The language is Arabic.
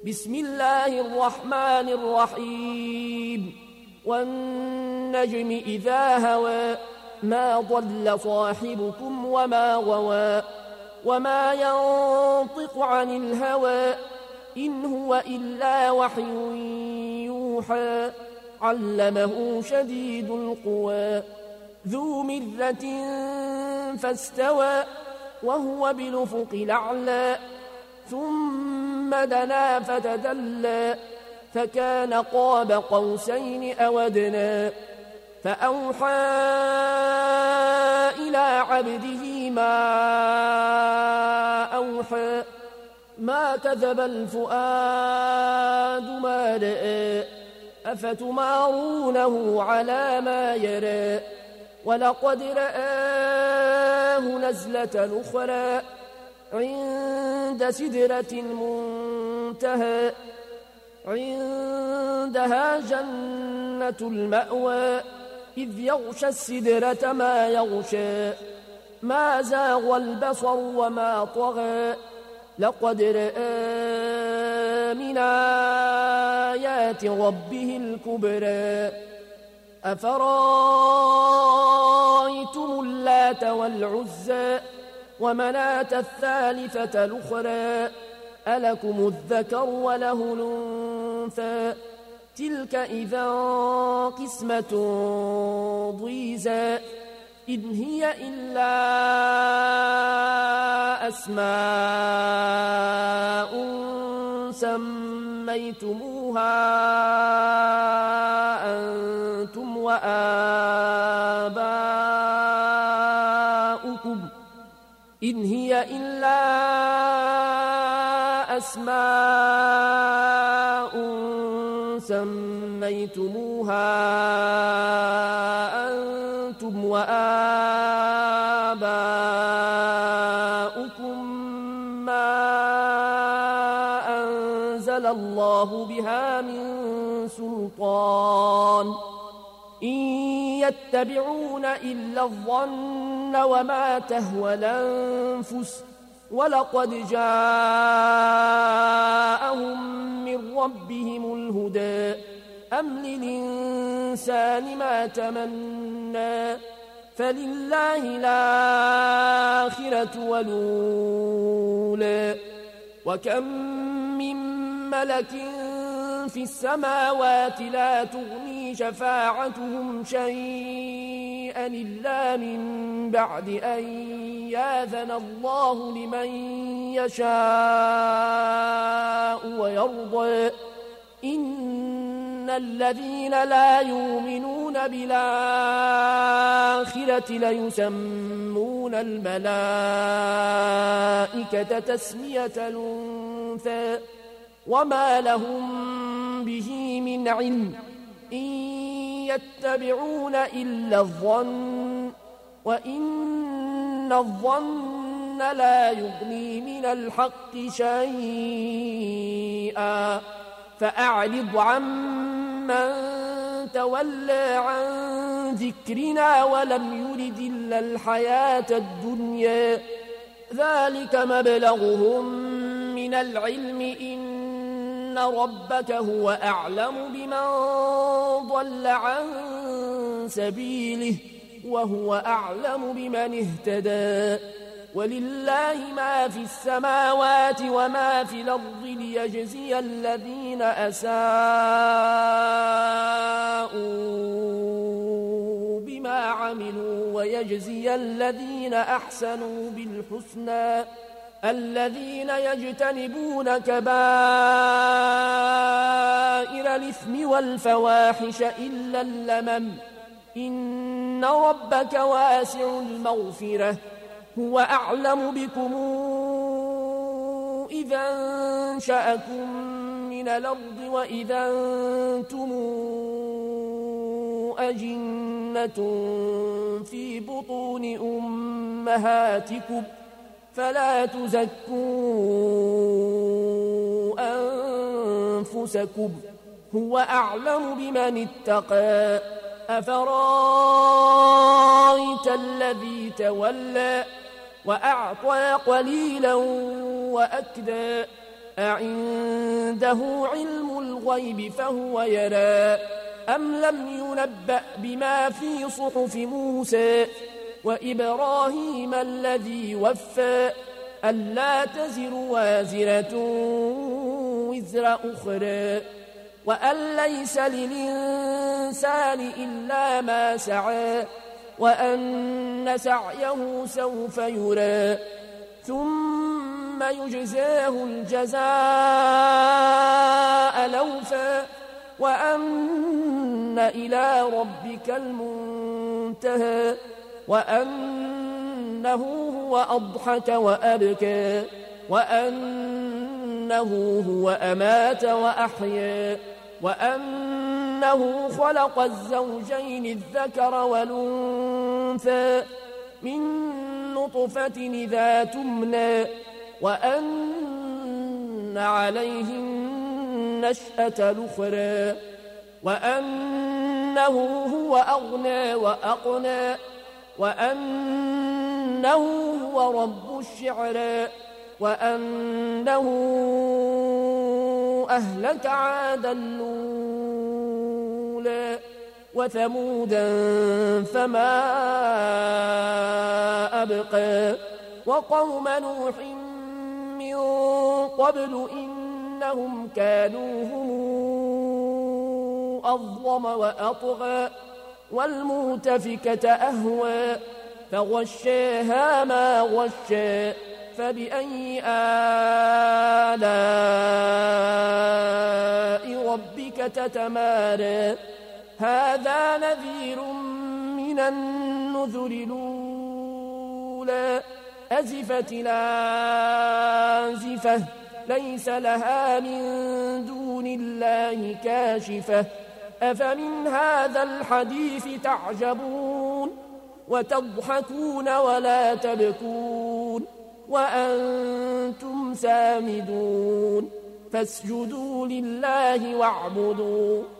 بسم الله الرحمن الرحيم والنجم إذا هوى ما ضل صاحبكم وما غوى وما ينطق عن الهوى إن هو إلا وحي يوحى علمه شديد القوى ذو مرة فاستوى وهو بالأفق الأعلى ثم دنا فتدلى فكان قاب قوسين أو أدنى فأوحى إلى عبده ما أوحى ما كذب الفؤاد ما رأى أفتمارونه على ما يرى ولقد رآه نزلة أخرى عند سدرة المنتهى عندها جنة المأوى إذ يغشى السدرة ما يغشى ما زاغ البصر وما طغى لقد رأى من آيات ربه الكبرى أفرأيتم اللات والعزى ومناة الثالثة الأخرى ألكم الذكر وله الأنثى تلك إذا قسمة ضيزى إن هي إلا أسماء سميتموها أنتم وآباؤكم إن هي إلا أسماء سميتموها أنتم وآباؤكم ما أنزل الله بها من سلطان إن يتبعون إلا الظن وما تهوى الأنفس ولقد جاءهم من ربهم الهدى أم للإنسان ما تمنى فلله الآخرة والأولى وكم من ملك في السماوات لا تغني شفاعتهم شيئا إلا من بعد أن يأذن الله لمن يشاء ويرضى إن الذين لا يؤمنون بالآخرة ليسمون الملائكة تسمية الأنثى وما لهم به من علم إن يتبعون إلا الظن وإن الظن لا يغني من الحق شيئا فأعرض عمن تولى عن ذكرنا ولم يرد إلا الحياة الدنيا ذلك مبلغهم من العلم إن ربك هو أعلم بمن ضل عن سبيله وهو أعلم بمن اهتدى ولله ما في السماوات وما في الأرض ليجزي الذين أساءوا بما عملوا ويجزي الذين أحسنوا بالحسنى الذين يجتنبون كبائر الإثم والفواحش إلا اللمم إن ربك واسع المغفرة هو أعلم بكم إذا انشأكم من الأرض وإذا أنتم أجنة في بطون أمهاتكم فلا تزكوا أنفسكم هو أعلم بمن اتقى أفرأيت الذي تولى وأعطى قليلا وأكدى أعنده علم الغيب فهو يرى أم لم ينبأ بما في صحف موسى وإبراهيم الذي وفى ألا تزر وازرة وزر أخرى وأن ليس للإنسان إلا ما سعى وأن سعيه سوف يرى ثم يجزاه الجزاء الأوفى وأن إلى ربك المنتهى وأنه هو أضحك وأبكى وأنه هو أمات وأحيا وأنه خلق الزوجين الذكر والأنثى من نطفة إذا تمنى وأن عليه النشأة الأخرى وأنه هو أغنى وأقنى وأنه هو رب الشعرى وأنه أهلك عادا الأولى وثمودا فما أبقى وقوم نوح من قبل إنهم كانوا هم أظلم وأطغى والمؤتفكة أهوى فغشاها ما غشى فبأي آلاء ربك تتمارى هذا نذير من النذر الأولى أزفت الآزفة ليس لها من دون الله كاشفة أفمن هذا الحديث تعجبون وتضحكون ولا تبكون وأنتم سامدون فاسجدوا لله واعبدوا